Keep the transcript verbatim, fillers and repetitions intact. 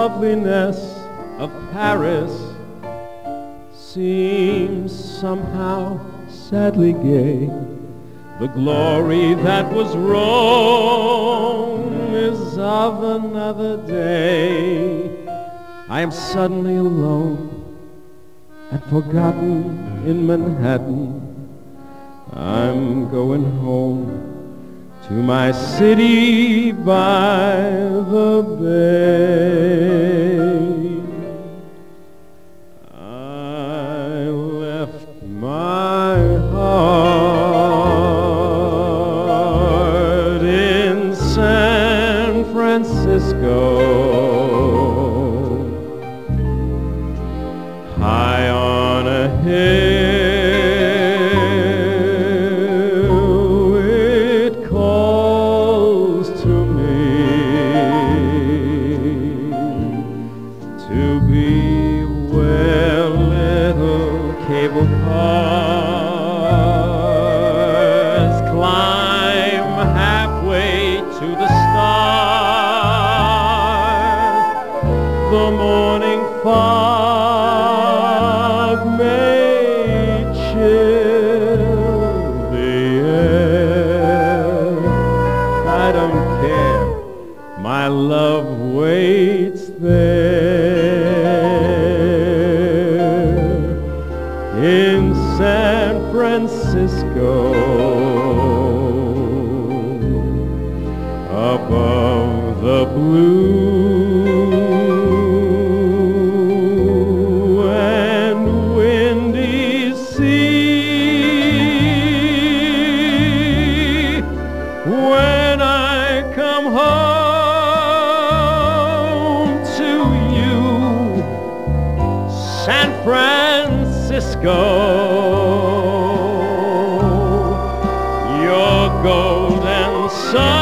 loveliness of Paris seems somehow sadly gay. The glory that was Rome is of another day. I am suddenly alone and forgotten in Manhattan. I'm going home to my city by the bay. I left my heart in San Francisco, high on a hill. To be where little cable cars climb halfway to the stars. The morning fog may chill the air. I don't care, my love waits there in San Francisco, above the blue and windy sea. When I come home to you, San Francisco, your golden sun